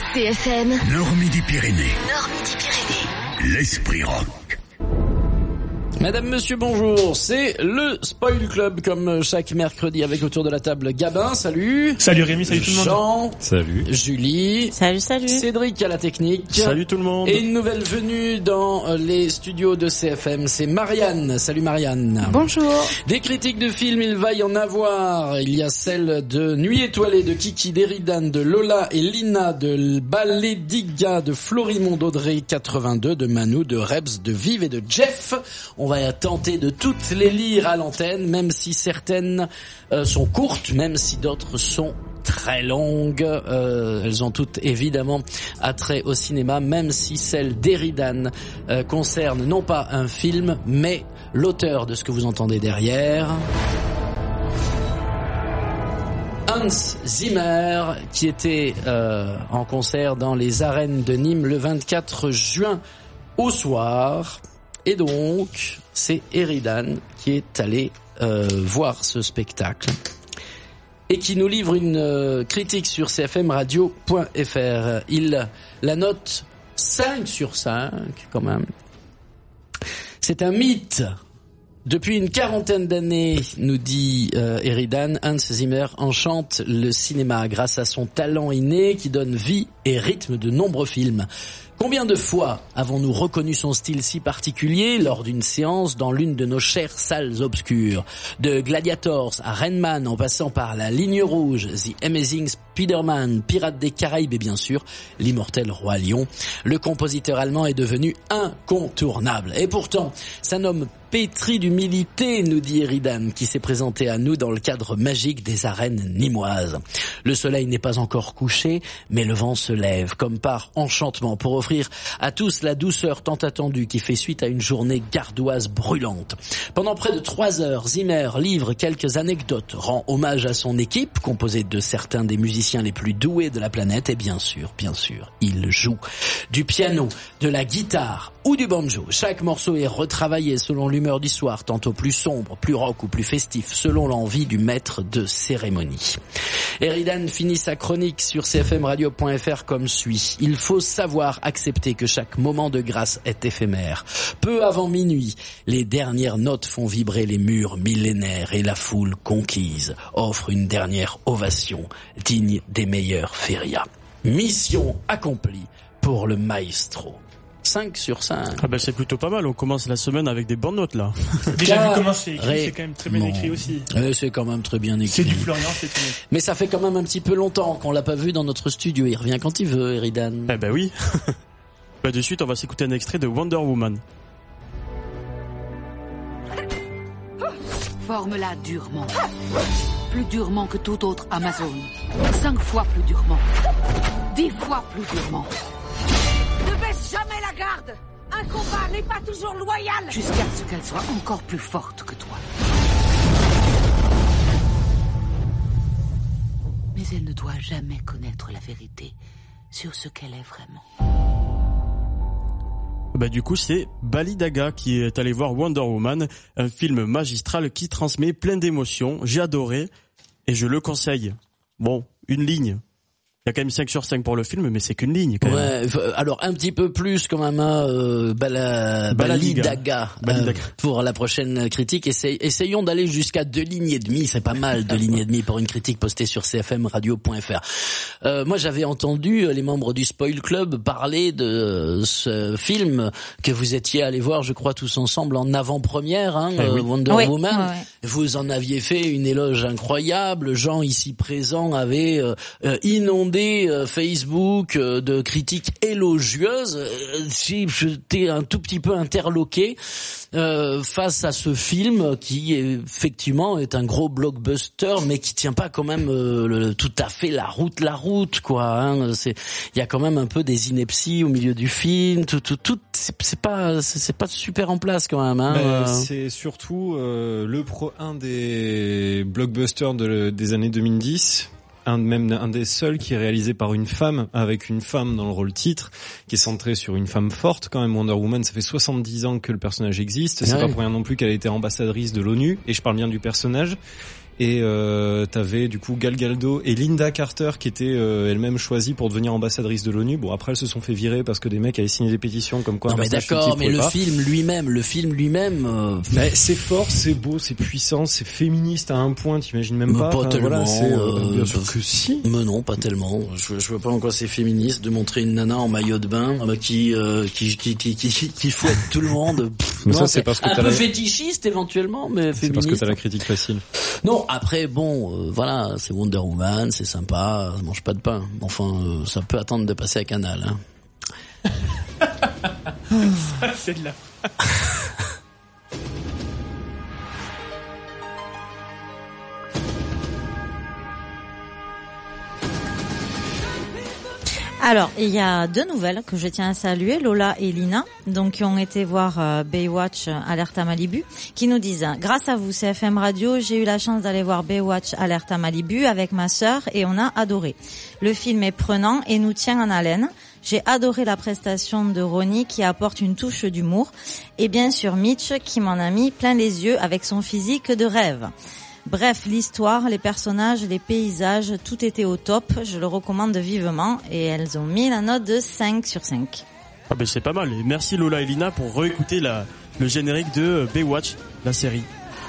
CFM. Nord-Midi-Pyrénées. L'Esprit Rock. Madame, monsieur, bonjour. C'est le Spoil Club, comme chaque mercredi, avec autour de la table Gabin, salut. Salut Rémi, salut tout le monde. Jean. Salut. Julie. Salut. Cédric à la technique. Salut tout le monde. Et une nouvelle venue dans les studios de CFM, c'est Marianne. Salut Marianne. Bonjour. Des critiques de films, il va y en avoir. Il y a celle de Nuit étoilée, de Kiki, d'Eridan, de Lola et Lina, de Balédiga, de Florimond, d'Audrey 82, de Manu, de Rebs, de Vive et de Jeff. On va tenter de toutes les lire à l'antenne, même si certaines sont courtes, même si d'autres sont très longues. Elles ont toutes évidemment attrait au cinéma, même si celle d'Eridan concerne non pas un film, mais l'auteur de ce que vous entendez derrière. Hans Zimmer, qui était en concert dans les arènes de Nîmes le 24 juin au soir. Et donc, c'est Eridan qui est allé voir ce spectacle et qui nous livre une critique sur cfmradio.fr. Il la note 5 sur 5 quand même. C'est un mythe. Depuis une quarantaine d'années, nous dit Eridan, Hans Zimmer enchante le cinéma grâce à son talent inné qui donne vie et rythme de nombreux films. Combien de fois avons-nous reconnu son style si particulier lors d'une séance dans l'une de nos chères salles obscures? De Gladiators à Rain Man en passant par La Ligne Rouge, The Amazing Spider-Man, Pirates des Caraïbes et bien sûr l'immortel Roi Lion, le compositeur allemand est devenu incontournable. Et pourtant, c'est un homme pétri d'humilité, nous dit Eridan, qui s'est présenté à nous dans le cadre magique des arènes nîmoises. Le soleil n'est pas encore couché, mais le vent se lève, comme par enchantement, pour offrir à tous la douceur tant attendue qui fait suite à une journée gardoise brûlante. Pendant près de 3 heures, Zimmer livre quelques anecdotes, rend hommage à son équipe, composée de certains des musiciens les plus doués de la planète, et bien sûr, il joue du piano, de la guitare ou du banjo. Chaque morceau est retravaillé selon l'humeur du soir, tantôt plus sombre, plus rock ou plus festif, selon l'envie du maître de cérémonie. Eridan finit sa chronique sur cfmradio.fr comme suit. Il faut savoir accepter que chaque moment de grâce est éphémère. Peu avant minuit, les dernières notes font vibrer les murs millénaires et la foule conquise offre une dernière ovation digne des meilleurs férias. Mission accomplie pour le maestro. 5 sur 5. Ah ben c'est plutôt pas mal, on commence la semaine avec des bonnes notes là. Déjà vu comment c'est écrit, c'est quand même très bien écrit aussi. C'est quand même très bien écrit. C'est du Florian, c'est tout. Mais ça fait quand même un petit peu longtemps qu'on l'a pas vu dans notre studio, il revient quand il veut, Eridan. Eh ben oui. Bah de suite on va s'écouter un extrait de Wonder Woman. Forme-la durement. Plus durement que tout autre Amazon. 5 fois plus durement. 10 fois plus durement. Ne baisse jamais la garde. Un combat n'est pas toujours loyal. Jusqu'à ce qu'elle soit encore plus forte que toi. Mais elle ne doit jamais connaître la vérité sur ce qu'elle est vraiment. Bah du coup c'est Balédiga qui est allé voir Wonder Woman, un film magistral qui transmet plein d'émotions. J'ai adoré et je le conseille. Bon, une ligne. Il y a quand même 5 sur 5 pour le film, mais c'est qu'une ligne quand même. Ouais, alors un petit peu plus quand même Balédiga pour la prochaine critique. Essayons d'aller jusqu'à 2 lignes et demie, c'est pas mal 2 lignes et demie pour une critique postée sur cfmradio.fr. Moi j'avais entendu les membres du Spoil Club parler de ce film que vous étiez allés voir, je crois tous ensemble en avant-première, oui. Wonder Woman. Ouais. Vous en aviez fait une éloge incroyable, Jean ici présent avait inondé Facebook de critiques élogieuses. J'étais un tout petit peu interloqué face à ce film qui effectivement est un gros blockbuster mais qui tient pas quand même tout à fait la route quoi. Il y a quand même un peu des inepties au milieu du film. Tout c'est pas super en place quand même. C'est surtout un des blockbusters des années 2010. Un des seuls qui est réalisé par une femme, avec une femme dans le rôle titre, qui est centré sur une femme forte quand même. Wonder Woman, ça fait 70 ans que le personnage existe. C'est pas pour rien non plus qu'elle a été ambassadrice de l'ONU, et je parle bien du personnage. Et t'avais du coup Gal Gadot et Linda Carter qui étaient elle-même choisies pour devenir ambassadrices de l'ONU. Bon, après elles se sont fait virer parce que des mecs avaient signé des pétitions comme quoi. Non mais d'accord, mais le film lui-même. Mais c'est fort, c'est beau, c'est puissant, c'est féministe à un point, t'imagines même pas. Pas tellement. Voilà, c'est bien sûr que si. Mais non, pas tellement. Je vois pas en quoi c'est féministe de montrer une nana en maillot de bain qui fouette tout le monde. Mais non, ça c'est parce que un t'as peu fétichiste éventuellement, mais c'est féministe. parce que t'as la critique facile. Non, après bon, voilà, c'est Wonder Woman, c'est sympa, ça mange pas de pain. Enfin, ça peut attendre de passer à Canal. Hein. Ça, c'est de la. Alors, il y a 2 nouvelles que je tiens à saluer, Lola et Lina, donc qui ont été voir Baywatch Alerte à Malibu, qui nous disent « Grâce à vous, CFM Radio, j'ai eu la chance d'aller voir Baywatch Alerte à Malibu avec ma sœur et on a adoré. Le film est prenant et nous tient en haleine. J'ai adoré la prestation de Ronnie qui apporte une touche d'humour et bien sûr Mitch qui m'en a mis plein les yeux avec son physique de rêve. » Bref, l'histoire, les personnages, les paysages, tout était au top. Je le recommande vivement et elles ont mis la note de 5 sur 5. Ah ben c'est pas mal. Et merci Lola et Lina pour réécouter le générique de Baywatch, la série.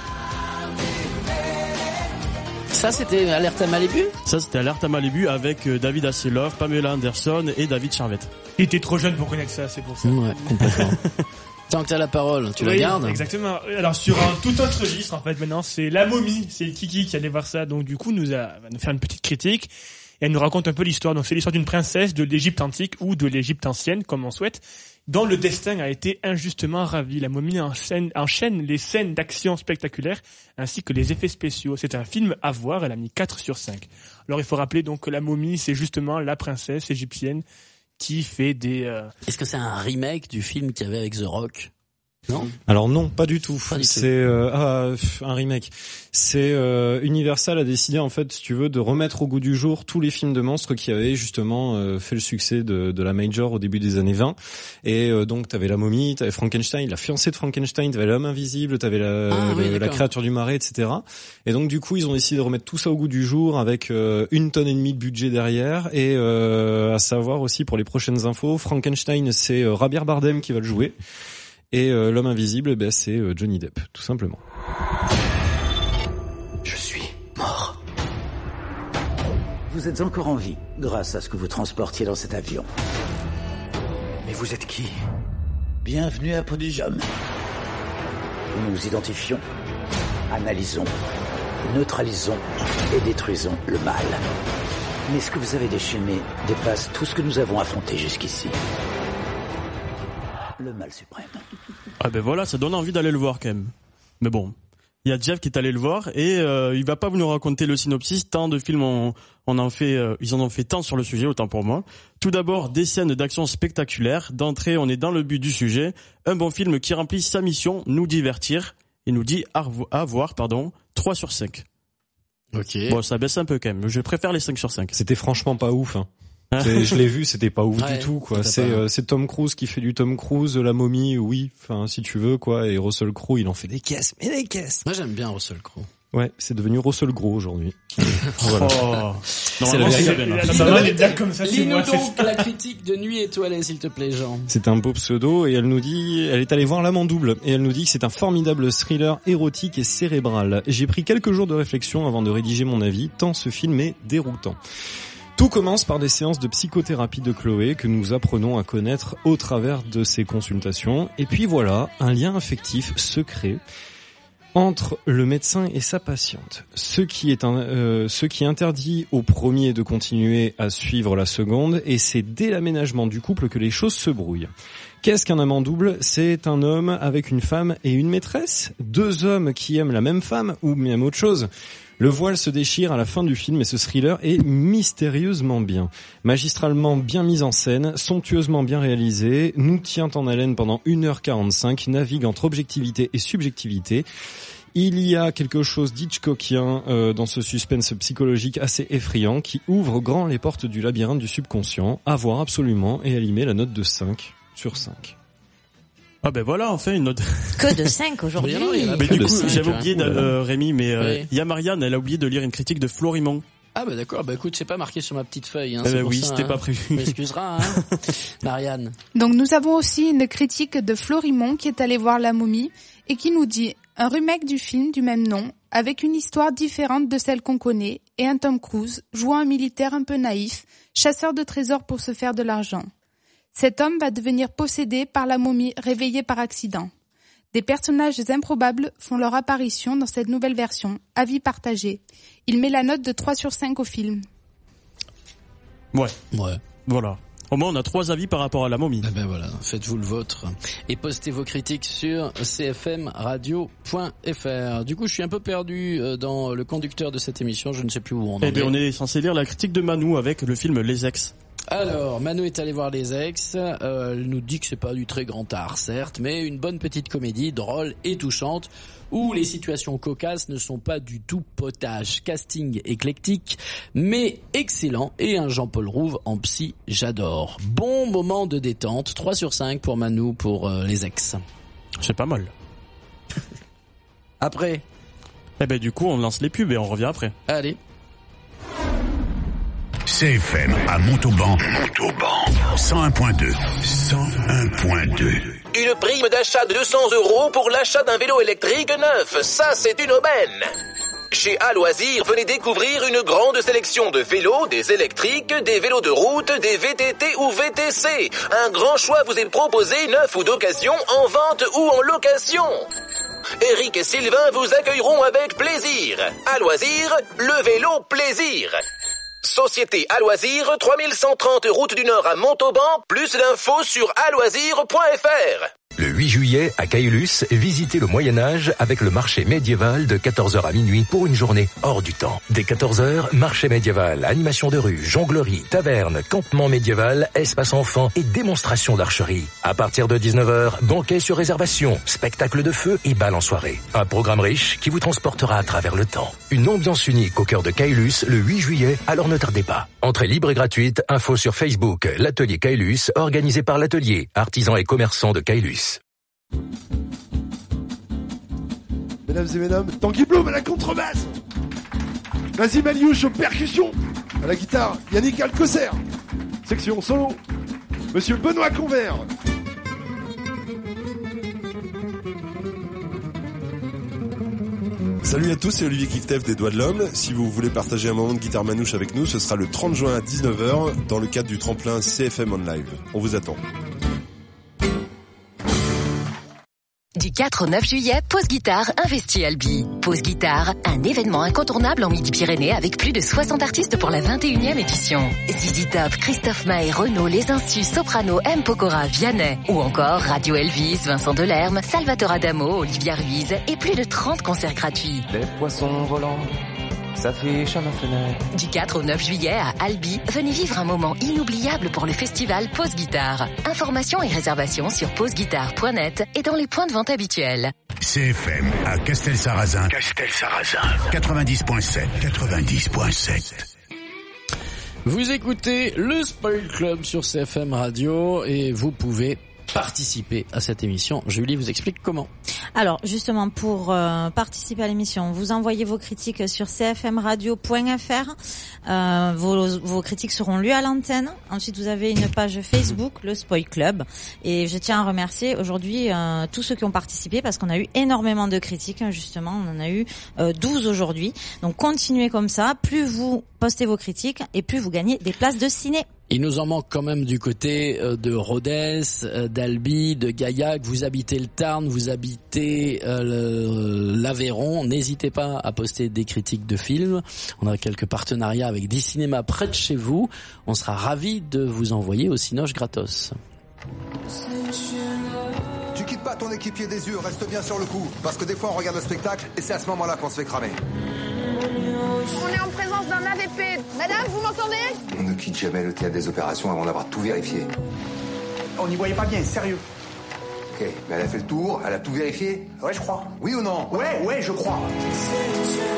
Ça c'était Alerte à Malibu ? Ça c'était Alerte à Malibu avec David Hasselhoff, Pamela Anderson et David Charvet. Il était trop jeune pour connaître ça, c'est pour ça. Ouais, complètement. Tant que t'as la parole, tu la gardes. Exactement. Alors sur un tout autre registre, en fait, maintenant, c'est La Momie. C'est Kiki qui allait voir ça. Donc du coup, va nous faire une petite critique. Et elle nous raconte un peu l'histoire. Donc c'est l'histoire d'une princesse de l'Égypte antique ou de l'Égypte ancienne, comme on souhaite, dont le destin a été injustement ravi. La Momie enchaîne les scènes d'action spectaculaires ainsi que les effets spéciaux. C'est un film à voir. Elle a mis 4 sur 5. Alors il faut rappeler donc que La Momie, c'est justement la princesse égyptienne qui fait des... Est-ce que c'est un remake du film qu'il y avait avec The Rock ? Non. Alors non, pas du tout. Pas du c'est un remake. C'est Universal a décidé en fait, si tu veux, de remettre au goût du jour tous les films de monstres qui avaient justement fait le succès de la Major au début des années 20. Et donc t'avais La Momie, t'avais Frankenstein, la fiancée de Frankenstein, t'avais L'Homme Invisible, t'avais la créature du marais, etc. Et donc du coup ils ont décidé de remettre tout ça au goût du jour avec 1,5 tonne de budget derrière. Et à savoir aussi pour les prochaines infos, Frankenstein c'est Javier Bardem qui va le jouer. Et L'Homme Invisible, c'est Johnny Depp, tout simplement. Je suis mort. Vous êtes encore en vie, grâce à ce que vous transportiez dans cet avion. Mais vous êtes qui ? Bienvenue à Podium. Nous nous identifions, analysons, neutralisons et détruisons le mal. Mais ce que vous avez déchaîné dépasse tout ce que nous avons affronté jusqu'ici. Le mal suprême. Ah ben voilà, ça donne envie d'aller le voir quand même. Mais bon, il y a Jeff qui est allé le voir et il va pas vous nous raconter le synopsis. Tant de films ils en ont fait tant sur le sujet, autant pour moi. Tout d'abord, des scènes d'action spectaculaires. D'entrée, on est dans le but du sujet. Un bon film qui remplit sa mission, nous divertir. Il nous dit à voir, 3 sur 5. Ok. Bon, ça baisse un peu quand même. Je préfère les 5 sur 5. C'était franchement pas ouf, hein. Je l'ai vu, c'était pas ouf ouais, du tout, quoi. C'est Tom Cruise qui fait du Tom Cruise, La Momie, oui, enfin, si tu veux, quoi. Et Russell Crowe, il en fait des caisses, mais des caisses. Moi, j'aime bien Russell Crowe. Ouais, c'est devenu Russell Crowe aujourd'hui. Voilà. Oh. C'est la vérité. Lis-nous donc la critique de Nuit étoilée, s'il te plaît, Jean. C'est un beau pseudo et elle nous dit, elle est allée voir L'Amant double et elle nous dit que c'est un formidable thriller érotique et cérébral. J'ai pris quelques jours de réflexion avant de rédiger mon avis, tant ce film est déroutant. Tout commence par des séances de psychothérapie de Chloé que nous apprenons à connaître au travers de ses consultations. Et puis voilà, un lien affectif se crée entre le médecin et sa patiente. Ce qui interdit au premier de continuer à suivre la seconde, et c'est dès l'aménagement du couple que les choses se brouillent. Qu'est-ce qu'un amant double ? C'est un homme avec une femme et une maîtresse ? 2 hommes qui aiment la même femme ou même autre chose ? Le voile se déchire à la fin du film et ce thriller est mystérieusement bien. Magistralement bien mis en scène, somptueusement bien réalisé, nous tient en haleine pendant 1h45, navigue entre objectivité et subjectivité. Il y a quelque chose d'Hitchcockien dans ce suspense psychologique assez effrayant qui ouvre grand les portes du labyrinthe du subconscient. À voir absolument et à y mettre la note de 5 sur 5. Ah ben voilà, enfin une autre. Que de 5 aujourd'hui. Mais du coup, de j'avais 5, oublié, Rémi, mais Oui. il y a Marianne, elle a oublié de lire une critique de Florimond. Ah bah d'accord, bah écoute, c'est pas marqué sur ma petite feuille. Hein, Oui, ça, c'était hein. pas prévu. Tu m'excuseras, hein. Marianne. Donc nous avons aussi une critique de Florimond qui est allé voir La Momie et qui nous dit un remake du film du même nom avec une histoire différente de celle qu'on connaît et un Tom Cruise jouant un militaire un peu naïf, chasseur de trésors pour se faire de l'argent. Cet homme va devenir possédé par la momie réveillée par accident. Des personnages improbables font leur apparition dans cette nouvelle version. Avis partagé. Il met la note de 3 sur 5 au film. Ouais. Ouais. Voilà. Au moins, on a 3 avis par rapport à La Momie. Eh ben voilà, faites-vous le vôtre et postez vos critiques sur cfmradio.fr. Du coup, je suis un peu perdu dans le conducteur de cette émission, je ne sais plus où on en est. Eh bien, on est censé lire la critique de Manu avec le film Les Ex. Alors, Manu est allé voir Les Ex, elle nous dit que c'est pas du très grand art, certes, mais une bonne petite comédie, drôle et touchante, où les situations cocasses ne sont pas du tout potaches. Casting éclectique, mais excellent, et un Jean-Paul Rouve en psy, j'adore. Bon moment de détente, 3 sur 5 pour Manu pour Les Ex. C'est pas mal. Après, Eh ben, du coup, on lance les pubs et on revient après. allez. CFM à Montauban. 101.2. 101.2. Une prime d'achat de 200 € pour l'achat d'un vélo électrique neuf. Ça, c'est une aubaine. Chez A-Loisir, venez découvrir une grande sélection de vélos, des électriques, des vélos de route, des VTT ou VTC. Un grand choix vous est proposé, neuf ou d'occasion, en vente ou en location. Eric et Sylvain vous accueilleront avec plaisir. A-Loisir, le vélo plaisir. Société à loisir, 3130 route du Nord à Montauban, plus d'infos sur aloisir.fr. Le 8 juillet, à Caylus, visitez le Moyen-Âge avec le marché médiéval de 14h à minuit pour une journée hors du temps. Dès 14h, marché médiéval, animation de rue, jonglerie, taverne, campement médiéval, espace enfants et démonstration d'archerie. À partir de 19h, banquet sur réservation, spectacle de feu et bal en soirée. Un programme riche qui vous transportera à travers le temps. Une ambiance unique au cœur de Caylus le 8 juillet, alors ne tardez pas. Entrée libre et gratuite, info sur Facebook, l'atelier Caylus, organisé par l'atelier, artisans et commerçants de Caylus. Mesdames et mesdames, Tanguy Bloom à la contrebasse, Nazim Aliouche aux percussions, à la guitare Yannick Alcocer, section solo, Monsieur Benoît Convert. Salut à tous, c'est Olivier Kiftev des Doigts de l'Homme. Si vous voulez partager un moment de guitare manouche avec nous, ce sera le 30 juin à 19h dans le cadre du tremplin CFM On Live. On vous attend. Du 4 au 9 juillet, Pause Guitare investit Albi. Pause Guitare, un événement incontournable en Midi-Pyrénées avec plus de 60 artistes pour la 21e édition. Zizi Top, Christophe Maé, Renaud, Les Insus, Soprano, M. Pokora, Vianney. Ou encore Radio Elvis, Vincent Delerme, Salvatore Adamo, Olivia Ruiz et plus de 30 concerts gratuits. Les poissons volants s'affichent à ma fenêtre. Du 4 au 9 juillet à Albi, venez vivre un moment inoubliable pour le festival Pause Guitare. Informations et réservations sur pauseguitare.net et dans les points de vente habituels. CFM à Castelsarrasin. 90.7. Vous écoutez le Spoil Club sur CFM Radio et vous pouvez participer à cette émission. Julie vous explique comment. Alors, justement, pour participer à l'émission, vous envoyez vos critiques sur cfmradio.fr. Vos critiques seront lues à l'antenne. Ensuite, vous avez une page Facebook, le Spoil Club. Et je tiens à remercier aujourd'hui tous ceux qui ont participé parce qu'on a eu énormément de critiques. Justement, on en a eu 12 aujourd'hui. Donc, continuez comme ça. Plus vous postez vos critiques et plus vous gagnez des places de ciné. Il nous en manque quand même du côté de Rodez, d'Albi, de Gaillac. Vous habitez le Tarn, vous habitez l'Aveyron. N'hésitez pas à poster des critiques de films. On a quelques partenariats avec des cinémas près de chez vous. On sera ravis de vous envoyer au Cinoche gratos. Tu quittes pas ton équipier des yeux, reste bien sur le coup. Parce que des fois on regarde le spectacle et c'est à ce moment-là qu'on se fait cramer. On est en présence d'un AVP. Madame, vous m'entendez? On ne quitte jamais le théâtre des opérations avant d'avoir tout vérifié. On n'y voyait pas bien, sérieux. Ok, mais elle a fait le tour, elle a tout vérifié? Ouais, je crois. Oui ou non? Ouais, je crois.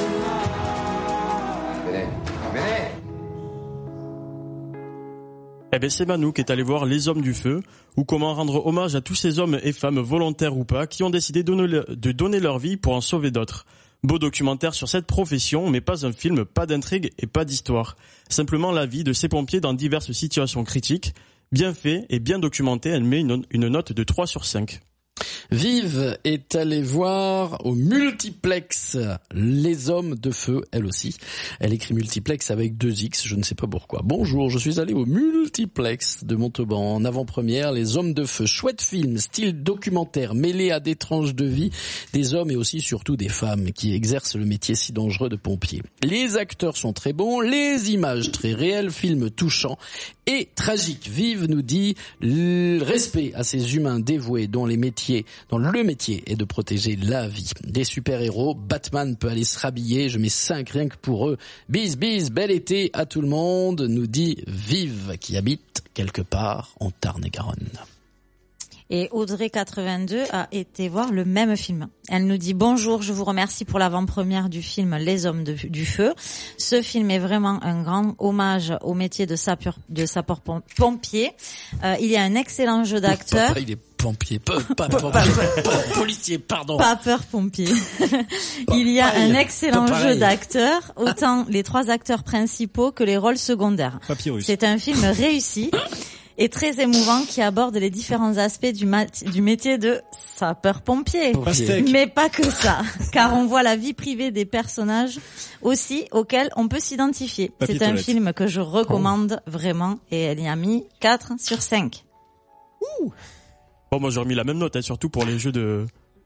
Venez. Eh ben c'est Manu qui est allé voir Les Hommes du Feu, ou comment rendre hommage à tous ces hommes et femmes volontaires ou pas qui ont décidé de donner leur vie pour en sauver d'autres. Beau documentaire sur cette profession, mais pas un film, pas d'intrigue et pas d'histoire. Simplement la vie de ces pompiers dans diverses situations critiques. Bien fait et bien documenté, elle met une note de 3 sur 5. Vive est allée voir au multiplex Les Hommes de Feu, elle aussi. Elle écrit multiplex avec 2 X, je ne sais pas pourquoi. Bonjour, je suis allé au multiplex de Montauban en avant-première. Les Hommes de Feu, chouette film, style documentaire, mêlé à des tranches de vie des hommes et aussi surtout des femmes qui exercent le métier si dangereux de pompier. Les acteurs sont très bons, les images très réelles, film touchant et tragique. Vive nous dit respect à ces humains dévoués dont le métier est de protéger la vie. Des super-héros, Batman peut aller se rhabiller, je mets 5 rien que pour eux. Bis, bel été à tout le monde, nous dit Vive, qui habite quelque part en Tarn-et-Garonne. Et Audrey82 a été voir le même film. Elle nous dit « Bonjour, je vous remercie pour l'avant-première du film Les Hommes du Feu. Ce film est vraiment un grand hommage au métier de sapeur-pompier. Il y a un excellent jeu d'acteurs. » Il est pompier, policier, pardon. Papeur-pompier. Il y a un excellent jeu d'acteurs, autant les 3 acteurs principaux que les rôles secondaires. Papyrus. C'est un film réussi et très émouvant qui aborde les différents aspects du métier de sapeur-pompier. Mais pas que ça, car on voit la vie privée des personnages aussi auxquels on peut s'identifier. C'est un film que je recommande vraiment et elle y a mis 4 sur 5. Ouh. Bon, moi j'aurais mis la même note, surtout pour les jeux de...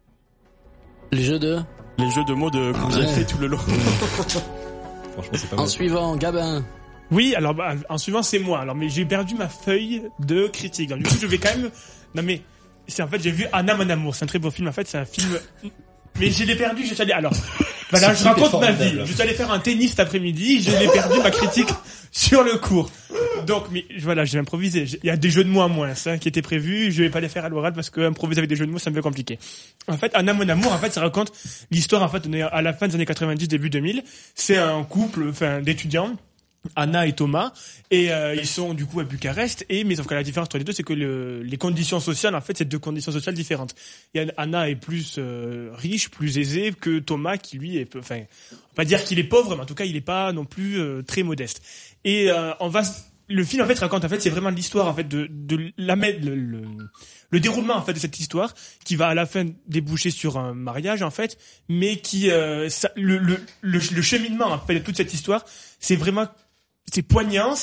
Les jeux de mots que vous avez fait tout le long. Franchement, c'est pas mal. En suivant, Gabin. Oui, alors en suivant c'est moi. Alors mais j'ai perdu ma feuille de critique. Alors, du coup je vais quand même. Non mais c'est en fait j'ai vu Anna mon amour. C'est un très beau film. En fait c'est un film. Mais je l'ai perdu. Je suis allé. Alors voilà, je raconte ma vie. Je suis allé faire un tennis cet après-midi. Je l'ai perdu ma critique sur le cours. Donc mais voilà, j'ai improvisé. Il y a des jeux de mots à moins qui étaient prévus. Je vais pas les faire à l'oral parce que improviser avec des jeux de mots ça me fait compliqué. En fait Anna mon amour, en fait ça raconte l'histoire en fait à la fin des années 90 début 2000. C'est un couple d'étudiants. Anna et Thomas, et ils sont du coup à Bucarest, mais sauf que la différence entre les deux, c'est que les conditions sociales, en fait, c'est 2 conditions sociales différentes. Anna est plus riche, plus aisée que Thomas, qui lui est, enfin, on va pas dire qu'il est pauvre, mais en tout cas, il est pas non plus très modeste. Et le film en fait raconte, en fait, c'est vraiment l'histoire en fait de le déroulement en fait de cette histoire qui va à la fin déboucher sur un mariage en fait, mais qui le cheminement en fait de toute cette histoire, c'est poignant,